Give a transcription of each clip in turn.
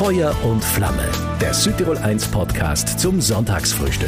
Feuer und Flamme, der Südtirol 1 Podcast zum Sonntagsfrühstück.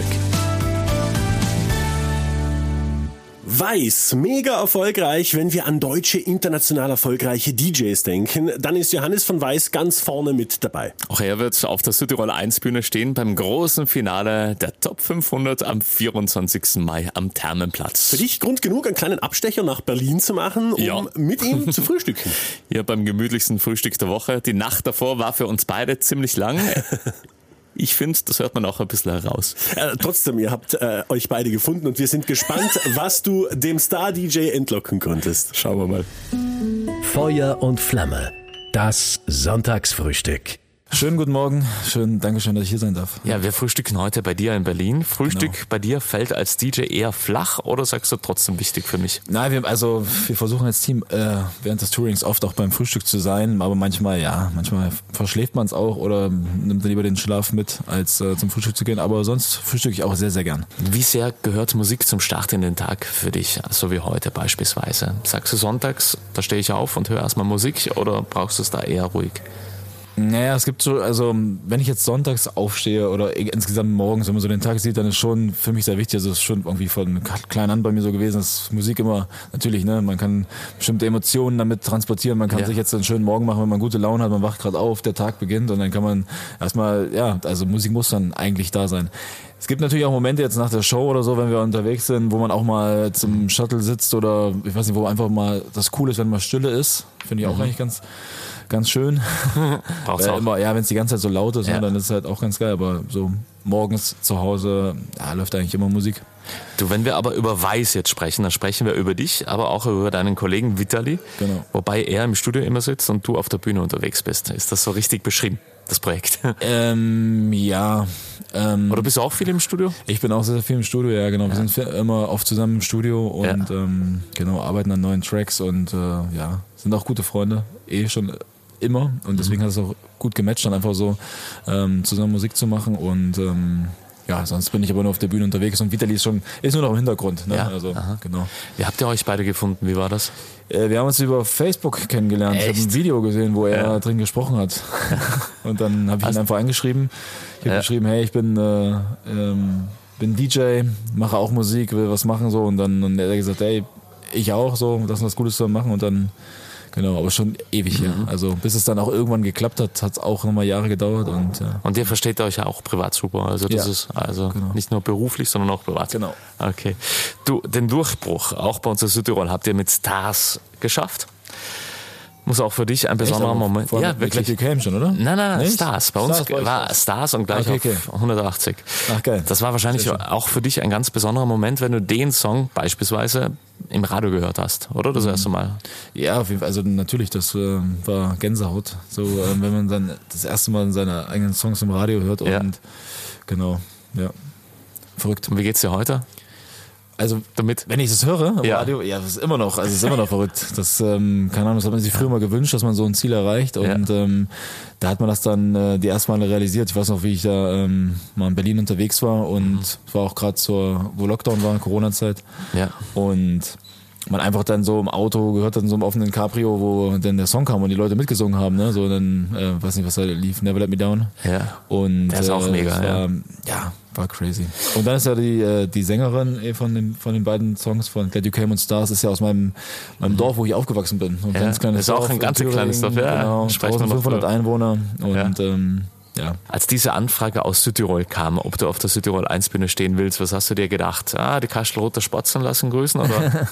Weiß, mega erfolgreich, wenn wir an deutsche, international erfolgreiche DJs denken, dann ist Johannes von Weiß ganz vorne mit dabei. Auch er wird auf der Südtirol 1 Bühne stehen beim großen Finale der Top 500 am 24. Mai am Thermenplatz. Für dich Grund genug, einen kleinen Abstecher nach Berlin zu machen, um mit ihm zu frühstücken. Hier beim gemütlichsten Frühstück der Woche. Die Nacht davor war für uns beide ziemlich lang. Ich finde, das hört man auch ein bisschen heraus. Trotzdem, ihr habt euch beide gefunden und wir sind gespannt, was du dem Star-DJ entlocken konntest. Schauen wir mal. Feuer und Flamme, das Sonntagsfrühstück. Schönen guten Morgen. Dankeschön, dass ich hier sein darf. Ja, wir frühstücken heute bei dir in Berlin. Frühstück bei dir fällt als DJ eher flach oder sagst du trotzdem wichtig für mich? Nein, wir versuchen als Team während des Tourings oft auch beim Frühstück zu sein, aber manchmal verschläft man es auch oder nimmt dann lieber den Schlaf mit, als zum Frühstück zu gehen. Aber sonst frühstücke ich auch sehr, sehr gern. Wie sehr gehört Musik zum Start in den Tag für dich, so wie heute beispielsweise? Sagst du sonntags, da stehe ich auf und höre erstmal Musik oder brauchst du es da eher ruhig? Naja, es gibt so, also wenn ich jetzt sonntags aufstehe oder insgesamt morgens, wenn man so den Tag sieht, dann ist schon für mich sehr wichtig, also es ist schon irgendwie von klein an bei mir so gewesen, dass Musik immer, natürlich, ne, man kann bestimmte Emotionen damit transportieren, man kann sich jetzt einen schönen Morgen machen, wenn man gute Laune hat, man wacht gerade auf, der Tag beginnt und dann kann man erstmal, also Musik muss dann eigentlich da sein. Es gibt natürlich auch Momente jetzt nach der Show oder so, wenn wir unterwegs sind, wo man auch mal zum Shuttle sitzt oder ich weiß nicht, wo einfach mal das cool ist, wenn mal Stille ist, finde ich auch eigentlich ganz schön. Braucht's auch. Wenn es die ganze Zeit so laut ist, dann ist es halt auch ganz geil. Aber so morgens zu Hause läuft eigentlich immer Musik. Du, wenn wir aber über Weiß jetzt sprechen, dann sprechen wir über dich, aber auch über deinen Kollegen Vitali. Genau. Wobei er im Studio immer sitzt und du auf der Bühne unterwegs bist. Ist das so richtig beschrieben, das Projekt? Oder bist du auch viel im Studio? Ich bin auch sehr viel im Studio, ja genau. Wir sind immer oft zusammen im Studio und arbeiten an neuen Tracks und sind auch gute Freunde, schon immer und deswegen hat es auch gut gematcht, dann einfach so zusammen Musik zu machen und sonst bin ich aber nur auf der Bühne unterwegs und Vitali ist nur noch im Hintergrund. Ne? Ja, genau. Wie habt ihr euch beide gefunden? Wie war das? Wir haben uns über Facebook kennengelernt. Echt? Ich habe ein Video gesehen, wo er drin gesprochen hat. Und dann habe ich ihn einfach angeschrieben. Ich habe geschrieben, hey, ich bin DJ, mache auch Musik, will was machen so. Und dann hat er gesagt, hey, ich auch so, lass uns was Gutes zusammen machen. Und dann, genau, aber schon ewig her. Also bis es dann auch irgendwann geklappt hat, hat es auch nochmal Jahre gedauert. Und ihr versteht euch ja auch privat super. Also das ist nicht nur beruflich, sondern auch privat. Genau. Okay. Du, den Durchbruch, auch bei uns in Südtirol, habt ihr mit Stars geschafft. Muss auch für dich ein besonderer Moment. Ja, wirklich. You Came schon, oder? Nein, Nicht? Stars. Bei uns war Stars und gleich auf 180. Ach geil. Das war wahrscheinlich auch für dich ein ganz besonderer Moment, wenn du den Song beispielsweise im Radio gehört hast, oder? Das erste Mal. Ja, also natürlich, das war Gänsehaut. So, wenn man dann das erste Mal seine eigenen Songs im Radio hört und genau, verrückt. Und wie geht's dir heute? Also damit, wenn ich das höre im Radio, das ist immer noch verrückt. Das, keine Ahnung, das hat man sich früher mal gewünscht, dass man so ein Ziel erreicht und da hat man das dann die ersten Male realisiert. Ich weiß noch, wie ich da mal in Berlin unterwegs war und es war auch gerade wo Lockdown war, Corona-Zeit und man einfach dann so im Auto gehört dann so im offenen Cabrio, wo dann der Song kam und die Leute mitgesungen haben, ne? So dann, weiß nicht, was da lief, Never Let Me Down. Ja. Und der ist auch mega, war crazy. Und dann ist ja die Sängerin von den beiden Songs von Glad You Came und Stars ist ja aus meinem Dorf, wo ich aufgewachsen bin. Ein ganz kleines Dorf. Ist auch ein ganz kleines Dorf, Genau, 1500 Einwohner und Als diese Anfrage aus Südtirol kam, ob du auf der Südtirol 1 Bühne stehen willst, was hast du dir gedacht? Die Kastelroter Spatzen lassen grüßen, oder?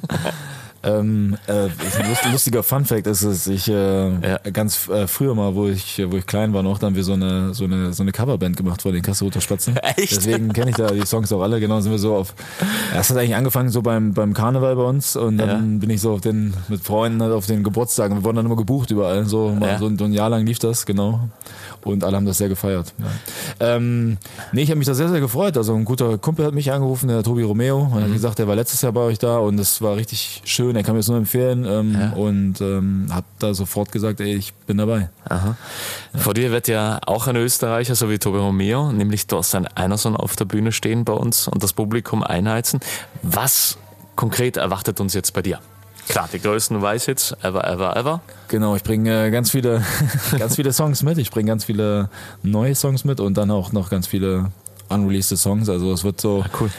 Ein lustiger Funfact ist es, ich ganz früher mal, wo ich klein war noch, da haben wir so eine Coverband gemacht vor den Kastelroter Spatzen. Echt? Deswegen kenne ich da die Songs auch alle, genau, sind wir so es hat eigentlich angefangen so beim Karneval bei uns und dann bin ich so mit Freunden auf den Geburtstagen, wir wurden dann immer gebucht überall, so ein Jahr lang lief das, genau. Und alle haben das sehr gefeiert. Ja. Ich habe mich da sehr, sehr gefreut. Also ein guter Kumpel hat mich angerufen, der Tobi Romeo, und hat gesagt, der war letztes Jahr bei euch da und das war richtig schön. Er kann mir das nur empfehlen und habe da sofort gesagt, ich bin dabei. Aha. Ja. Vor dir wird ja auch ein Österreicher, so wie Tobi Romeo, nämlich Thorsten Einerson auf der Bühne stehen bei uns und das Publikum einheizen. Was konkret erwartet uns jetzt bei dir? Klar, die größten Weiß-Hits ever. Genau, ich bringe ganz viele Songs mit. Ich bringe ganz viele neue Songs mit und dann auch noch ganz viele unreleased Songs. Also es wird so, cool.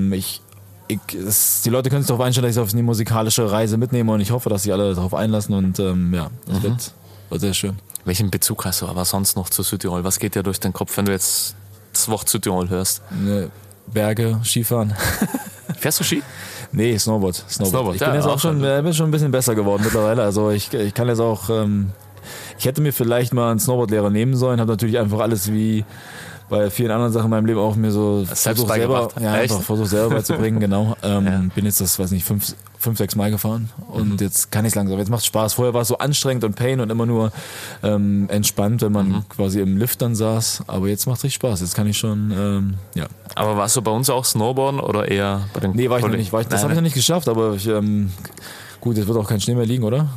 Die Leute können sich darauf einstellen, dass ich auf eine musikalische Reise mitnehme und ich hoffe, dass sich alle darauf einlassen und das wird sehr schön. Welchen Bezug hast du aber sonst noch zu Südtirol? Was geht dir durch den Kopf, wenn du jetzt das Wort Südtirol hörst? Berge, Skifahren. Fährst du Ski? Nee, Snowboard. Ich bin ja, jetzt auch schon ein bisschen besser geworden mittlerweile. Also ich kann jetzt auch, ich hätte mir vielleicht mal einen Snowboardlehrer nehmen sollen, habe natürlich einfach alles wie bei vielen anderen Sachen in meinem Leben auch mir so versucht selber beizubringen, genau. Bin jetzt das, weiß nicht, 5-6 Mal gefahren und jetzt kann ich langsam. Jetzt macht es Spaß. Vorher war es so anstrengend und Pain und immer nur entspannt, wenn man quasi im Lift dann saß. Aber jetzt macht es richtig Spaß. Jetzt kann ich schon, Aber warst du bei uns auch Snowboarden oder eher bei den Nee, war ich noch nicht. Das habe ich noch nicht geschafft, aber ich, gut, jetzt wird auch kein Schnee mehr liegen, oder?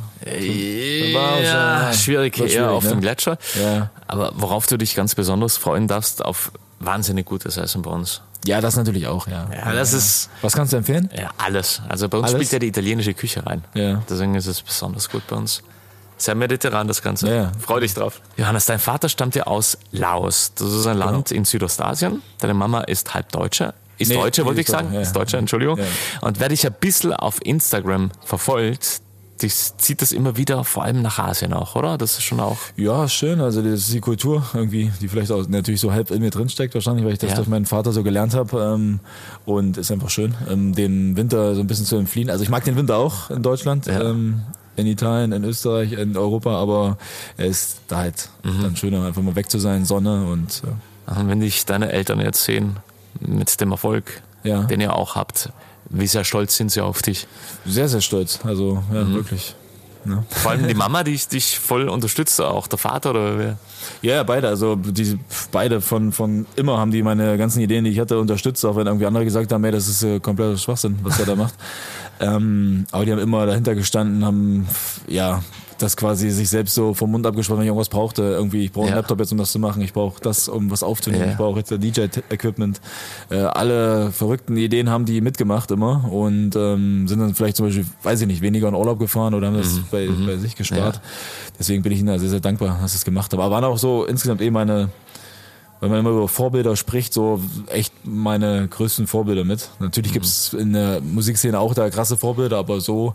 Ja, schwierig, eher auf dem Gletscher. Ja. Aber worauf du dich ganz besonders freuen darfst, auf wahnsinnig gutes Essen bei uns. Ja, das natürlich auch, ja. Ja, das ist... Was kannst du empfehlen? Ja, alles. Also bei uns Alles? spielt ja die italienische Küche rein. Ja. Deswegen ist es besonders gut bei uns. Sehr mediterran das Ganze. Ja. Freu dich drauf. Johannes, dein Vater stammt ja aus Laos. Das ist ein Land in Südostasien. Deine Mama ist halb Deutsche. Ist Deutsche, wollte ich sagen. Ja. Ist Deutsche, Entschuldigung. Ja. Und wer dich ein bisschen auf Instagram verfolgt, zieht das immer wieder vor allem nach Asien auch, oder? Das ist schon auch... Ja, schön. Also das ist die Kultur irgendwie, die vielleicht auch natürlich so halb in mir drin steckt wahrscheinlich, weil ich das durch meinen Vater so gelernt habe. Und ist einfach schön, den Winter so ein bisschen zu entfliehen. Also ich mag den Winter auch in Deutschland, in Italien, in Österreich, in Europa, aber er ist da halt dann schöner, einfach mal weg zu sein, Sonne und... Wenn dich deine Eltern jetzt sehen mit dem Erfolg, den ihr auch habt, wie sehr stolz sind sie auf dich? Sehr, sehr stolz. Also, wirklich. Ja. Vor allem die Mama, die dich voll unterstützt, auch der Vater oder wer? Ja, beide. Also beide von immer haben die meine ganzen Ideen, die ich hatte, unterstützt, auch wenn irgendwie andere gesagt haben, ey, das ist kompletter Schwachsinn, was er da macht. Aber die haben immer dahinter gestanden, haben das quasi sich selbst so vom Mund abgesprochen, wenn ich irgendwas brauchte. Irgendwie, ich brauche einen Laptop jetzt, um das zu machen. Ich brauche das, um was aufzunehmen. Ich brauche jetzt DJ-Equipment. Alle verrückten Ideen haben die mitgemacht immer und sind dann vielleicht zum Beispiel, weiß ich nicht, weniger in Urlaub gefahren oder haben das bei sich gespart. Ja. Deswegen bin ich ihnen sehr, sehr dankbar, dass sie es gemacht haben. Aber waren auch so insgesamt wenn man immer über Vorbilder spricht, so echt meine größten Vorbilder mit. Natürlich gibt's in der Musikszene auch da krasse Vorbilder, aber so,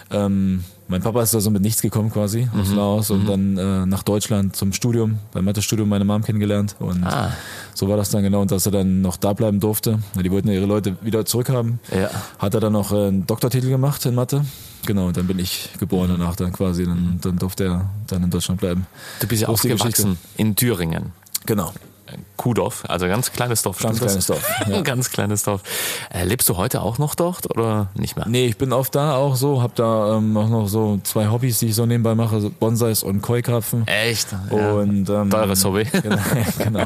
mein Papa ist da so mit nichts gekommen quasi aus Laos und dann nach Deutschland zum Studium, beim Mathestudium meine Mom kennengelernt und so war das dann genau und dass er dann noch da bleiben durfte. Die wollten ja ihre Leute wieder zurückhaben. Ja. Hat er dann noch einen Doktortitel gemacht in Mathe. Genau, und dann bin ich geboren danach dann quasi, dann durfte er dann in Deutschland bleiben. Du bist ja aufgewachsen in Thüringen. Genau. Kuhdorf, also ganz kleines Dorf. Ganz kleines Dorf. Ja. Ganz kleines Dorf. Lebst du heute auch noch dort oder nicht mehr? Nee, ich bin oft da auch so, hab da auch noch so 2 Hobbys, die ich so nebenbei mache, so Bonsais und Koi-Karpfen. Echt? Und, teures Hobby. Genau.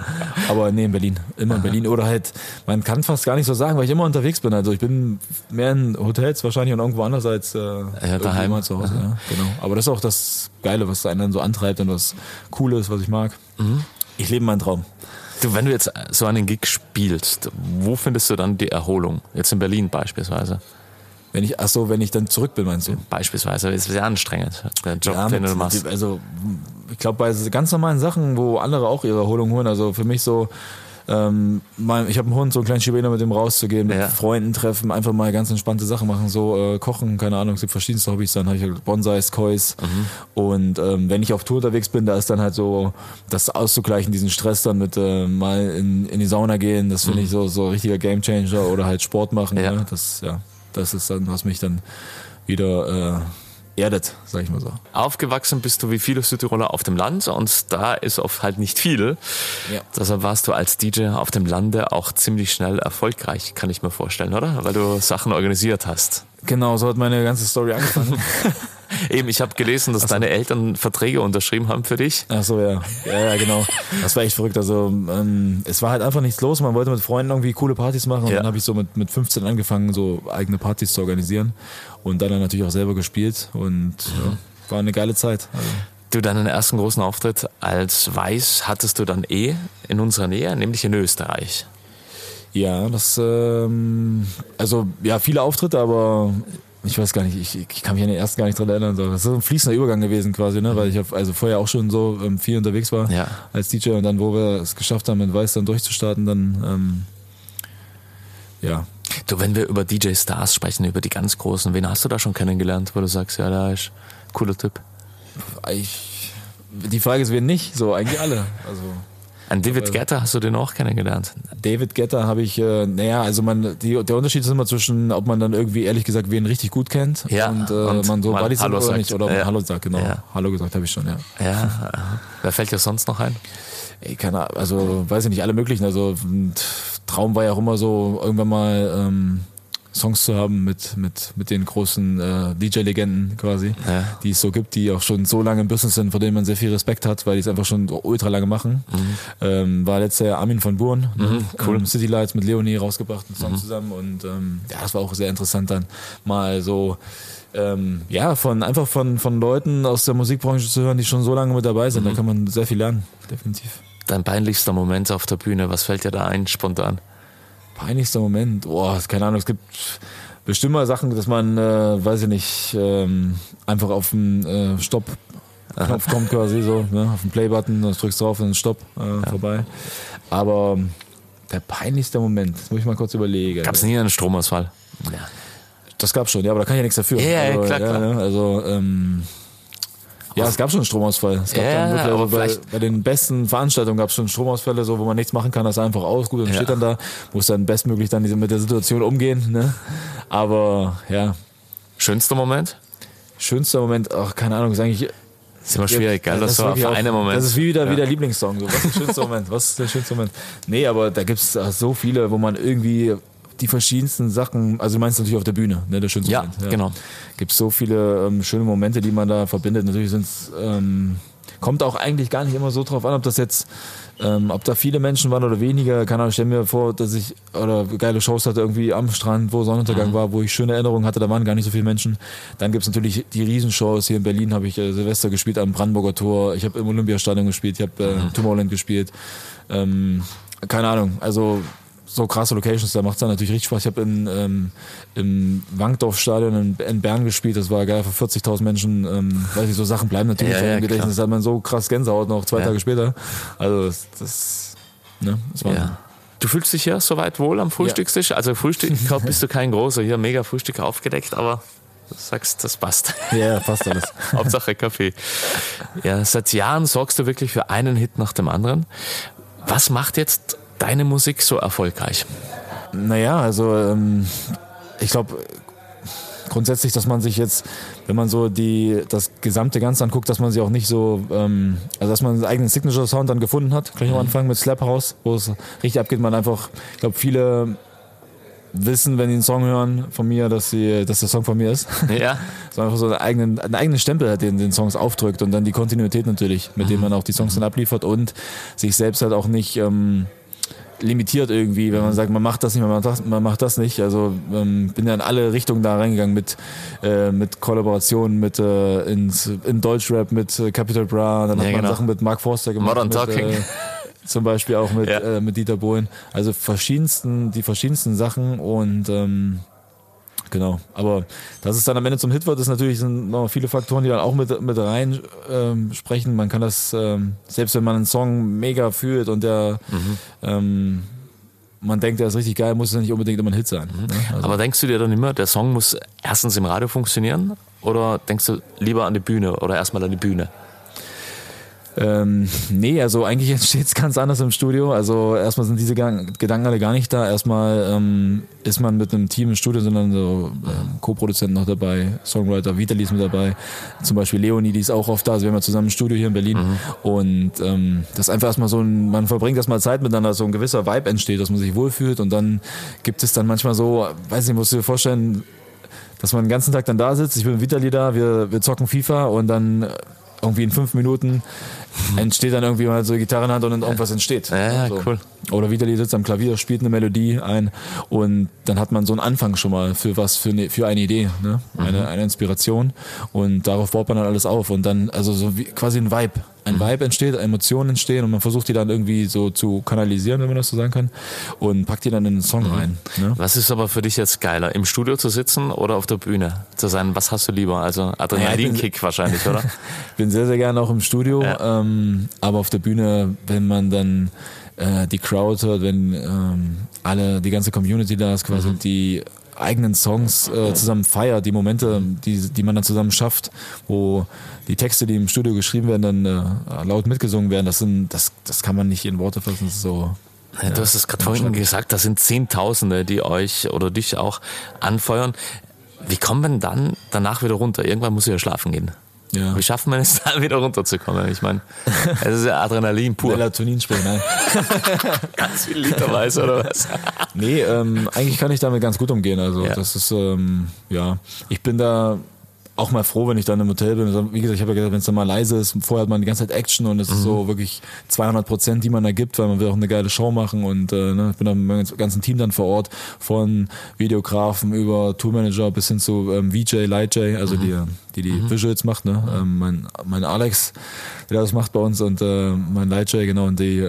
Aber nee, in Berlin. Immer in Berlin. Oder halt, man kann fast gar nicht so sagen, weil ich immer unterwegs bin. Also ich bin mehr in Hotels wahrscheinlich und irgendwo anders als daheim zu Hause. Ja, genau. Aber das ist auch das Geile, was einen dann so antreibt und was Cooles, was ich mag. Ich lebe meinen Traum. Du, wenn du jetzt so einen Gig spielst, wo findest du dann die Erholung? Jetzt in Berlin beispielsweise. Wenn ich dann zurück bin, meinst du? Beispielsweise, ist sehr anstrengend, der Job, den du machst. Also, ich glaube, bei ganz normalen Sachen, wo andere auch ihre Erholung holen, also für mich so, ich habe einen Hund, so einen kleinen Chihuahua, mit dem rauszugehen, mit Freunden treffen, einfach mal ganz entspannte Sachen machen, so kochen, keine Ahnung, es gibt verschiedenste Hobbys, dann habe ich halt Bonsais, Kois und wenn ich auf Tour unterwegs bin, da ist dann halt so, das auszugleichen, diesen Stress dann mit mal in die Sauna gehen, das finde ich so richtiger Gamechanger oder halt Sport machen, ne? Das ist dann, was mich dann wieder erdet, sag ich mal so. Aufgewachsen bist du wie viele Südtiroler auf dem Land und da ist oft halt nicht viel. Ja. Deshalb warst du als DJ auf dem Lande auch ziemlich schnell erfolgreich, kann ich mir vorstellen, oder? Weil du Sachen organisiert hast. Genau, so hat meine ganze Story angefangen. Eben, ich habe gelesen, dass deine Eltern Verträge unterschrieben haben für dich. Ach so, ja, genau. Das war echt verrückt. Also es war halt einfach nichts los. Man wollte mit Freunden irgendwie coole Partys machen und dann habe ich so mit 15 angefangen, so eigene Partys zu organisieren und dann natürlich auch selber gespielt und war eine geile Zeit. Also. Du, deinen ersten großen Auftritt als Weiß hattest du dann in unserer Nähe, nämlich in Österreich. Ja, viele Auftritte, aber ich weiß gar nicht, ich kann mich an den ersten gar nicht dran erinnern. So. Das ist so ein fließender Übergang gewesen quasi, ne? Weil ich also vorher auch schon so viel unterwegs war als DJ und dann, wo wir es geschafft haben, mit Weiß dann durchzustarten, dann ja. Du, wenn wir über DJ-Stars sprechen, über die ganz Großen, wen hast du da schon kennengelernt, wo du sagst, ja, da ist ein cooler Typ? Die Frage ist, wen nicht? So, eigentlich alle. Also, an David Guetta hast du den auch kennengelernt? David Guetta habe ich, der Unterschied ist immer zwischen, ob man dann irgendwie, ehrlich gesagt, wen richtig gut kennt und man so Buddies Hallo oder sagt. nicht, oder man Hallo sagt, genau. Ja. Hallo gesagt habe ich schon, ja. Ja, wer fällt dir sonst noch ein? Keine Ahnung, also weiß ich nicht, alle möglichen. Also Traum war ja auch immer so, irgendwann mal Songs zu haben mit den großen DJ-Legenden quasi, die es so gibt, die auch schon so lange im Business sind, vor denen man sehr viel Respekt hat, weil die es einfach schon ultra lange machen. War letztes Jahr Armin van Buuren, cool. City Lights mit Leonie rausgebracht, einen Song zusammen und das war auch sehr interessant dann mal so von Leuten aus der Musikbranche zu hören, die schon so lange mit dabei sind. Da kann man sehr viel lernen, definitiv. Dein peinlichster Moment auf der Bühne, was fällt dir da ein spontan? Peinlichster Moment? Keine Ahnung, es gibt bestimmt mal Sachen, dass man, weiß ich nicht, einfach auf den Stopp-Knopf kommt quasi so, ne? Auf den Play-Button, dann drückst du drauf und dann Stopp, vorbei. Aber der peinlichste Moment, das muss ich mal kurz überlegen. Gab es nie einen Stromausfall? Ja. Das gab's schon, ja, aber da kann ich ja nichts dafür. Ja, also, klar. Also, es gab schon einen Stromausfall. Es gab dann wirklich, bei den besten Veranstaltungen gab es schon Stromausfälle, so, wo man nichts machen kann, das einfach aus, gut, dann steht dann da, muss dann bestmöglich dann mit der Situation umgehen, ne? Aber, ja. Schönster Moment? Schönster Moment, keine Ahnung, ist eigentlich... Das ist immer schwierig, gell? Das war für einen Moment. Das ist wie der Lieblingssong, so. Was ist der schönste Moment? Was ist der schönste Moment? Nee, aber da gibt's so viele, wo man irgendwie die verschiedensten Sachen, also du meinst natürlich auf der Bühne, ne, der schönste Moment. Ja, genau. Gibt so viele schöne Momente, die man da verbindet. Natürlich kommt auch eigentlich gar nicht immer so drauf an, ob das jetzt, ob da viele Menschen waren oder weniger. Keine Ahnung, ich stell mir vor, dass ich geile Shows hatte irgendwie am Strand, wo Sonnenuntergang war, wo ich schöne Erinnerungen hatte, da waren gar nicht so viele Menschen. Dann gibt's natürlich die Riesenshows. Hier in Berlin habe ich Silvester gespielt am Brandenburger Tor. Ich habe im Olympiastadion gespielt, ich habe Tomorrowland gespielt. Keine Ahnung, also so krasse Locations, da macht es dann natürlich richtig Spaß. Ich habe im Wankdorf-Stadion in Bern gespielt, das war geil, für 40.000 Menschen, weiß ich, so Sachen bleiben natürlich im Gedächtnis, da hat man so krass Gänsehaut noch 2 Tage später. Also das war... Ja. Du fühlst dich ja soweit wohl am Frühstückstisch? Also Frühstück bist du kein großer, hier mega Frühstück aufgedeckt, aber du sagst, das passt. Ja, passt alles. Hauptsache Kaffee. Ja, seit Jahren sorgst du wirklich für einen Hit nach dem anderen. Was macht jetzt deine Musik so erfolgreich? Naja, also ich glaube grundsätzlich, dass man sich jetzt, wenn man so das gesamte Ganze anguckt, dass man sich auch nicht so, also dass man einen eigenen Signature-Sound dann gefunden hat, gleich am Anfang mit Slap House, wo es richtig abgeht, man einfach, ich glaube, viele wissen, wenn die einen Song hören von mir, dass der Song von mir ist. Ja. So einfach so einen eigenen Stempel hat, den Songs aufdrückt und dann die Kontinuität natürlich, mit dem man auch die Songs dann abliefert und sich selbst halt auch nicht limitiert irgendwie, wenn man sagt, man macht das nicht, man macht das nicht. Also bin ja in alle Richtungen da reingegangen mit Kollaborationen, in Deutschrap mit Capital Bra, dann hat man Sachen mit Mark Forster gemacht. Modern Talking. Zum Beispiel auch mit Dieter Bohlen. Also die verschiedensten Sachen und genau. Aber dass es dann am Ende zum Hit wird, ist natürlich, sind noch viele Faktoren, die dann auch mit rein sprechen. Man kann das, selbst wenn man einen Song mega fühlt und man denkt, der ist richtig geil, muss es ja nicht unbedingt immer ein Hit sein. Ne? Also. Aber denkst du dir dann immer, der Song muss erstens im Radio funktionieren oder denkst du lieber an die Bühne oder erstmal an die Bühne? Nee, also eigentlich entsteht es ganz anders im Studio. Also erstmal sind diese Gedanken alle gar nicht da. Erstmal ist man mit einem Team im Studio, sondern so Co-Produzenten noch dabei, Songwriter, Vitali ist mit dabei, zum Beispiel Leonie, die ist auch oft da. Also wir haben ja zusammen ein Studio hier in Berlin und das ist einfach erstmal so man verbringt erstmal Zeit miteinander, so ein gewisser Vibe entsteht, dass man sich wohlfühlt und dann gibt es dann manchmal so, weiß nicht, musst du dir vorstellen, dass man den ganzen Tag dann da sitzt, ich bin mit Vitali da, wir zocken FIFA und dann irgendwie in 5 Minuten entsteht dann irgendwie mal so eine Gitarre in der Hand und irgendwas entsteht. Ja, so. Cool. Oder Vitali sitzt am Klavier, spielt eine Melodie ein und dann hat man so einen Anfang schon mal für eine Idee, ne? Eine Inspiration und darauf baut man dann alles auf und dann, also so wie, quasi ein Vibe. ein Vibe entsteht, Emotionen entstehen und man versucht die dann irgendwie so zu kanalisieren, wenn man das so sagen kann, und packt die dann in den Song rein. Ne? Was ist aber für dich jetzt geiler, im Studio zu sitzen oder auf der Bühne zu sein? Was hast du lieber? Also Adrenalinkick wahrscheinlich, oder? Ich bin sehr, sehr gerne auch im Studio, aber auf der Bühne, wenn man dann die Crowd hört, wenn die ganze Community da ist, quasi die eigenen Songs zusammen feiert, die Momente, die man dann zusammen schafft, wo die Texte, die im Studio geschrieben werden, dann laut mitgesungen werden, das kann man nicht in Worte fassen. Das ist so. Ja, du hast es gerade vorhin gesagt, das sind Zehntausende, die euch oder dich auch anfeuern. Wie kommen wir dann danach wieder runter? Irgendwann muss ich ja schlafen gehen. Ja. Wie schaffen wir es, da wieder runterzukommen? Ich meine, es ist ja Adrenalin pur. Melatoninspray, nein. Ganz viel literweise, oder was? Nee, eigentlich kann ich damit ganz gut umgehen. Also das ist, ich bin da auch mal froh, wenn ich dann im Hotel bin. Also, wie gesagt, ich habe ja gesagt, wenn es dann mal leise ist, vorher hat man die ganze Zeit Action und es ist so wirklich 200%, die man da gibt, weil man will auch eine geile Show machen und ich bin dann mit dem ganzen Team dann vor Ort, von Videografen über Tourmanager bis hin zu VJ, Lightj, also die Visuals macht, ne? Mein Alex, der das macht bei uns und mein Lightj, genau, und die,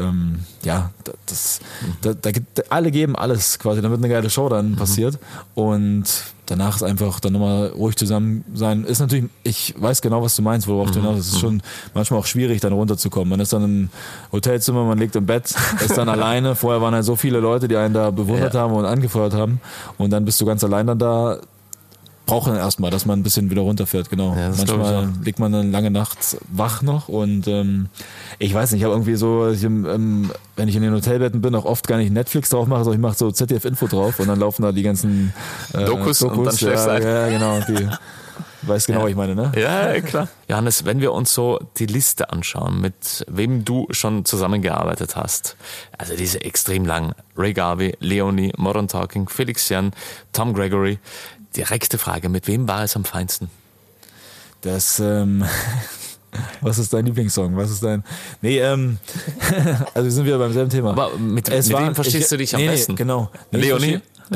alle geben alles quasi, damit eine geile Show dann passiert und danach ist einfach dann nochmal ruhig zusammen sein. Ist natürlich, ich weiß genau, was du meinst, worauf du hinaus. Es ist schon manchmal auch schwierig, dann runterzukommen. Man ist dann im Hotelzimmer, man liegt im Bett, ist dann alleine. Vorher waren halt so viele Leute, die einen da bewundert haben und angefeuert haben. Und dann bist du ganz allein dann da. Braucht dann erstmal, dass man ein bisschen wieder runterfährt, genau. Ja, manchmal liegt man dann lange nachts wach noch und ich weiß nicht, ich habe irgendwie so, wenn ich in den Hotelbetten bin, auch oft gar nicht Netflix drauf mache, sondern ich mache so ZDF-Info drauf und dann laufen da die ganzen Dokus und dann schläfst du ein. Ja, genau. Weißt genau, was ich meine, ne? Ja, klar. Johannes, wenn wir uns so die Liste anschauen, mit wem du schon zusammengearbeitet hast, also diese extrem lang, Ray Garvey, Leonie, Modern Talking, Felix Jan, Tom Gregory, direkte Frage, mit wem war es am feinsten? Das, was ist dein Lieblingssong? Was ist dein, also sind wir beim selben Thema. Aber mit wem verstehst du dich am besten? Genau. Leonie?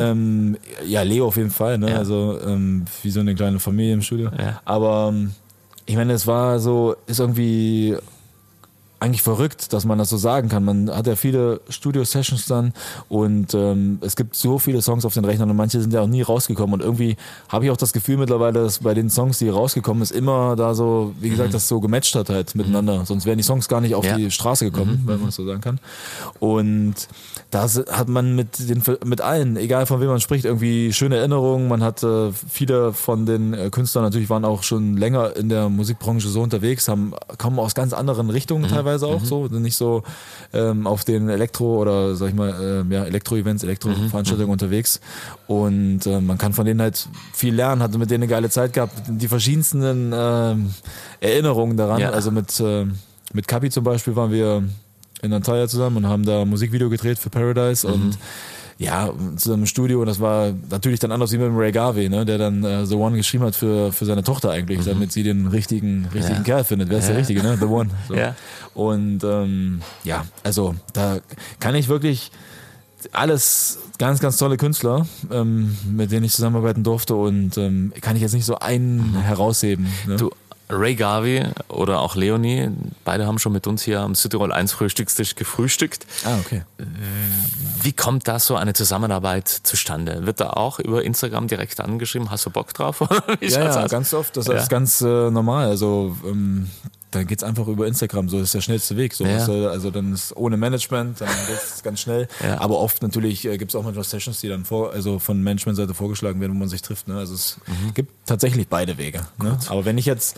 Leo auf jeden Fall, ne? Ja. Also wie so eine kleine Familie im Studio. Ja. Aber ich meine, es war so, ist irgendwie eigentlich verrückt, dass man das so sagen kann. Man hat ja viele Studio-Sessions dann und es gibt so viele Songs auf den Rechnern und manche sind ja auch nie rausgekommen und irgendwie habe ich auch das Gefühl mittlerweile, dass bei den Songs, die rausgekommen ist, immer da so, wie gesagt, das so gematcht hat halt miteinander. Sonst wären die Songs gar nicht auf die Straße gekommen, wenn man es so sagen kann. Und da hat man mit allen, egal von wem man spricht, irgendwie schöne Erinnerungen. Man hat viele von den Künstlern natürlich waren auch schon länger in der Musikbranche so unterwegs, kommen aus ganz anderen Richtungen teilweise auch so, nicht so auf den Elektro- oder sag ich mal, Elektro-Events, Elektro-Veranstaltungen unterwegs und man kann von denen halt viel lernen, hatte mit denen eine geile Zeit gehabt, die verschiedensten Erinnerungen daran, also mit Kapi zum Beispiel waren wir in Antalya zusammen und haben da ein Musikvideo gedreht für Paradise und ja, zusammen im Studio und das war natürlich dann anders wie mit dem Ray Garvey, ne, der dann The One geschrieben hat für seine Tochter eigentlich, damit sie den richtigen Kerl findet. Wer ist der Richtige, ne? The One. So. Ja. Und also da kann ich wirklich alles ganz, ganz tolle Künstler, mit denen ich zusammenarbeiten durfte und kann ich jetzt nicht so einen herausheben. Ne? Du, Ray Garvey oder auch Leonie, beide haben schon mit uns hier am Südtirol 1 Frühstückstisch gefrühstückt. Ah, okay. Wie kommt da so eine Zusammenarbeit zustande? Wird da auch über Instagram direkt angeschrieben, hast du Bock drauf? Ja, ganz oft, das ist ganz normal. Also da geht's einfach über Instagram, so ist der schnellste Weg. So. Also dann ist ohne Management, dann geht's ganz schnell. Ja. Aber oft natürlich gibt's auch manchmal Sessions, die dann von Managementseite vorgeschlagen werden, wo man sich trifft. Ne? Also es gibt tatsächlich beide Wege. Ne? Aber wenn ich jetzt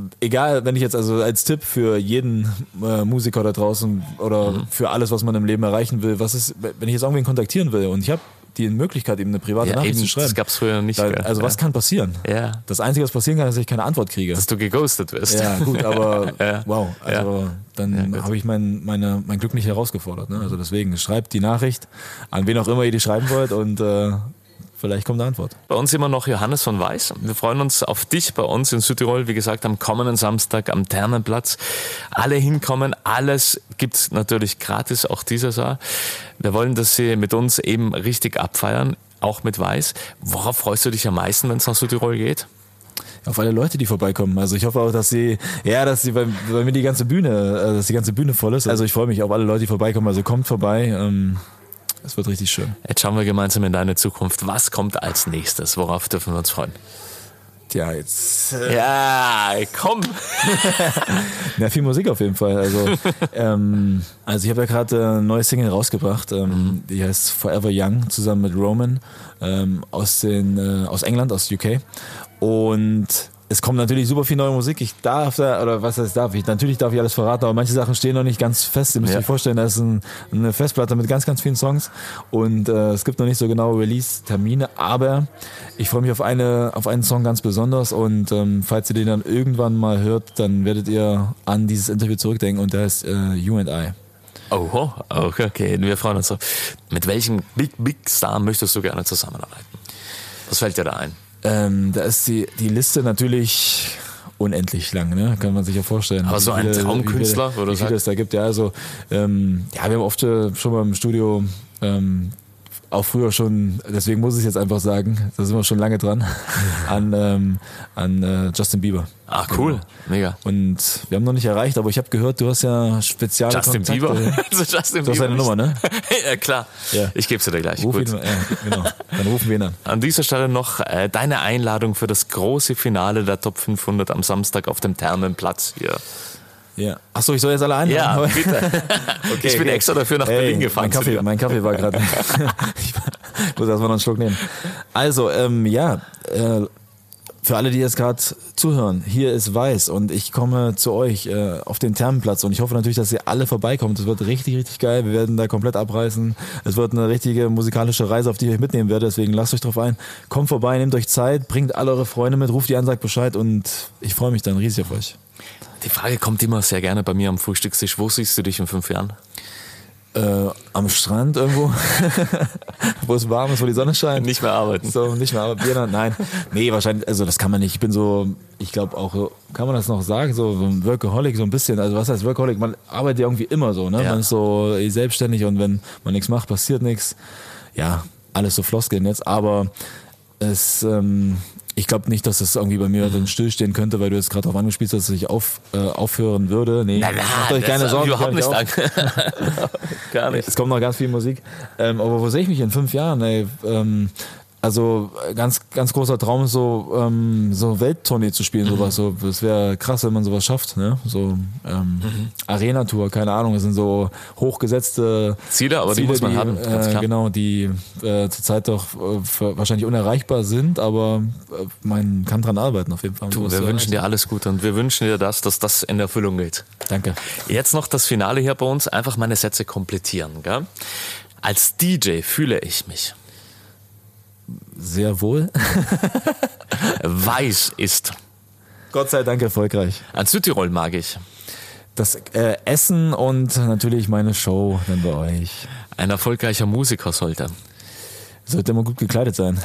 also als Tipp für jeden Musiker da draußen oder für alles, was man im Leben erreichen will, wenn ich jetzt irgendwen kontaktieren will und ich habe die Möglichkeit, eben eine private Nachricht zu schreiben. Das gab's früher nicht. Also was kann passieren? Ja. Das Einzige, was passieren kann, ist, dass ich keine Antwort kriege. Dass du geghostet wirst. Ja, gut, aber wow. Also dann habe ich mein Glück nicht herausgefordert. Ne? Also deswegen, schreibt die Nachricht an wen auch immer ihr die schreiben wollt und vielleicht kommt eine Antwort. Bei uns immer noch Johannes von Weiß. Wir freuen uns auf dich bei uns in Südtirol. Wie gesagt, am kommenden Samstag am Thermenplatz. Alle hinkommen. Alles gibt's natürlich gratis, auch dieses Jahr. Wir wollen, dass Sie mit uns eben richtig abfeiern, auch mit Weiß. Worauf freust du dich am meisten, wenn es nach Südtirol geht? auf alle Leute, die vorbeikommen. Also ich hoffe auch, dass sie bei mir die ganze Bühne voll ist. Also ich freue mich auf alle Leute, die vorbeikommen. Also kommt vorbei. Es wird richtig schön. Jetzt schauen wir gemeinsam in deine Zukunft. Was kommt als nächstes? Worauf dürfen wir uns freuen? Ja, jetzt. Ja, komm! Ja, viel Musik auf jeden Fall. Also ich habe ja gerade eine neue Single rausgebracht, die heißt Forever Young, zusammen mit Roman aus England, aus UK. Und es kommt natürlich super viel neue Musik. Natürlich darf ich alles verraten, aber manche Sachen stehen noch nicht ganz fest. Ihr müsst euch vorstellen, da ist eine Festplatte mit ganz, ganz vielen Songs und es gibt noch nicht so genaue Release-Termine, aber ich freue mich auf einen Song ganz besonders und falls ihr den dann irgendwann mal hört, dann werdet ihr an dieses Interview zurückdenken und der heißt You and I. Oh, okay, wir freuen uns so. Mit welchem Big Star möchtest du gerne zusammenarbeiten? Was fällt dir da ein? Da ist die Liste natürlich unendlich lang, ne? Kann man sich ja vorstellen. Aber so ein Traumkünstler, wie viel es da gibt, ja. Also, wir haben oft schon mal im Studio, auch früher schon, deswegen muss ich jetzt einfach sagen, da sind wir schon lange dran, an Justin Bieber. Ah, cool, genau. Mega. Und wir haben noch nicht erreicht, aber ich habe gehört, du hast ja spezielle Justin Kontakte. Bieber? Also du hast seine Nummer, ne? Ja, klar. Ja. Ich gebe sie dir gleich. Gut. Genau. Dann rufen wir ihn an. An dieser Stelle noch deine Einladung für das große Finale der Top 500 am Samstag auf dem Thermenplatz hier. Ja. Achso, ich soll jetzt alle einladen? Ja, bitte. Ich bin extra dafür nach Berlin gefahren. Mein Kaffee war gerade. Ich muss erstmal noch einen Schluck nehmen. Also, für alle, die jetzt gerade zuhören, hier ist Weiß und ich komme zu euch auf den Thermenplatz und ich hoffe natürlich, dass ihr alle vorbeikommt. Es wird richtig, richtig geil. Wir werden da komplett abreißen. Es wird eine richtige musikalische Reise, auf die ich euch mitnehmen werde. Deswegen lasst euch drauf ein. Kommt vorbei, nehmt euch Zeit, bringt alle eure Freunde mit, ruft die an, sagt Bescheid und ich freue mich dann riesig auf euch. Die Frage kommt immer sehr gerne bei mir am Frühstückstisch. Wo siehst du dich in 5 Jahren? Am Strand irgendwo, wo es warm ist, wo die Sonne scheint. Nicht mehr arbeiten. So, nicht mehr arbeiten. Nein. Nee, wahrscheinlich, also das kann man nicht. Ich glaube auch, kann man das noch sagen, so ein Workaholic so ein bisschen. Also was heißt Workaholic? Man arbeitet ja irgendwie immer so, ne? Ja. Man ist so selbstständig und wenn man nichts macht, passiert nichts. Ja, alles so Floskeln jetzt, aber ich glaube nicht, dass es irgendwie bei mir dann stillstehen könnte, weil du jetzt gerade darauf angespielt hast, dass ich aufhören würde. Nee, macht euch keine Sorgen. Überhaupt nicht Gar nicht. Es kommt noch ganz viel Musik. Aber wo sehe ich mich in 5 Jahren? Ey? Also ganz, ganz großer Traum ist so Welttournee zu spielen, sowas. So, das wäre krass, wenn man sowas schafft. Ne? So Arena-Tour, keine Ahnung. Das sind so hochgesetzte Ziele, aber die muss man haben. Ganz klar. Genau, die zurzeit doch wahrscheinlich unerreichbar sind, aber man kann dran arbeiten auf jeden Fall. Wir wünschen dir alles Gute und wir wünschen dir, dass das in Erfüllung geht. Danke. Jetzt noch das Finale hier bei uns. Einfach meine Sätze komplettieren. Gell? Als DJ fühle ich mich sehr wohl. Weiß ist Gott sei Dank erfolgreich. An Südtirol mag ich das Essen und natürlich meine Show dann bei euch. Ein erfolgreicher Musiker sollte immer gut gekleidet sein.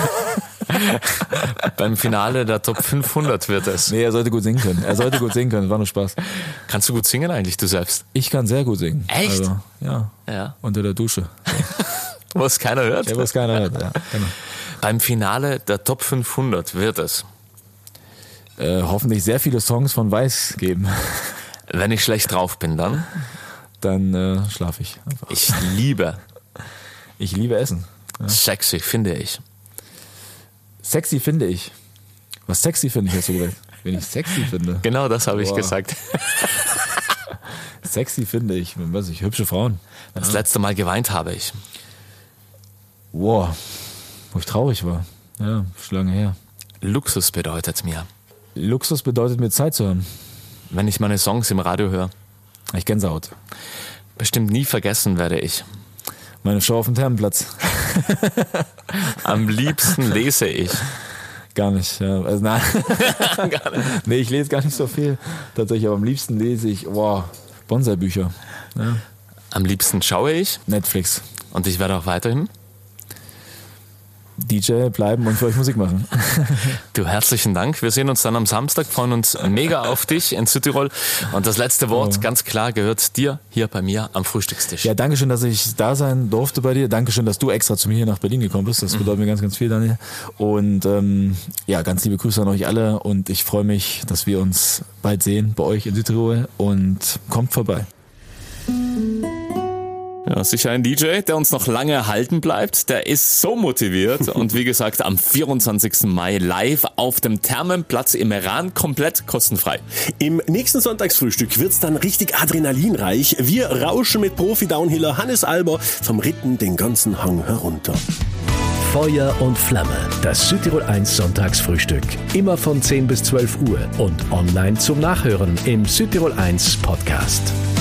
Beim Finale der Top 500 wird es. Nee, er sollte gut singen können. War nur Spaß. Kannst du gut singen eigentlich, du selbst? Ich kann sehr gut singen. Echt? Also, ja. Unter der Dusche. Wo es keiner hört? Ja, wo es keiner hört, ja. Genau. Beim Finale der Top 500 wird es hoffentlich sehr viele Songs von Weiß geben. Wenn ich schlecht drauf bin, dann? Dann schlafe ich einfach. Ich liebe Essen. Ja. Sexy, finde ich. Sexy finde ich. Was sexy finde ich, hast du gesagt? Wenn ich sexy finde. Genau das habe ich gesagt. Sexy finde ich, hübsche Frauen. Das letzte Mal geweint habe ich. Wow, wo ich traurig war. Ja, schon lange her. Luxus bedeutet mir Zeit zu haben. Wenn ich meine Songs im Radio höre. Ich Gänsehaut. Bestimmt nie vergessen werde ich meine Show auf dem Thermenplatz. Am liebsten lese ich. Gar nicht. Ja. Also, nein. Gar nicht. Nee, ich lese gar nicht so viel. Tatsächlich, aber am liebsten lese ich Bonsai-Bücher. Ja. Am liebsten schaue ich Netflix. Und ich werde auch weiterhin DJ bleiben und für euch Musik machen. Du, herzlichen Dank. Wir sehen uns dann am Samstag, freuen uns mega auf dich in Südtirol. Und das letzte Wort, ganz klar, gehört dir hier bei mir am Frühstückstisch. Ja, danke schön, dass ich da sein durfte bei dir. Dankeschön, dass du extra zu mir hier nach Berlin gekommen bist. Das bedeutet mir ganz, ganz viel, Daniel. Und ganz liebe Grüße an euch alle. Und ich freue mich, dass wir uns bald sehen bei euch in Südtirol. Und kommt vorbei. Ja, sicher ein DJ, der uns noch lange erhalten bleibt. Der ist so motiviert und wie gesagt am 24. Mai live auf dem Thermenplatz im Iran, komplett kostenfrei. Im nächsten Sonntagsfrühstück wird's dann richtig adrenalinreich. Wir rauschen mit Profi-Downhiller Hannes Alber vom Ritten den ganzen Hang herunter. Feuer und Flamme, das Südtirol 1 Sonntagsfrühstück. Immer von 10 bis 12 Uhr und online zum Nachhören im Südtirol 1 Podcast.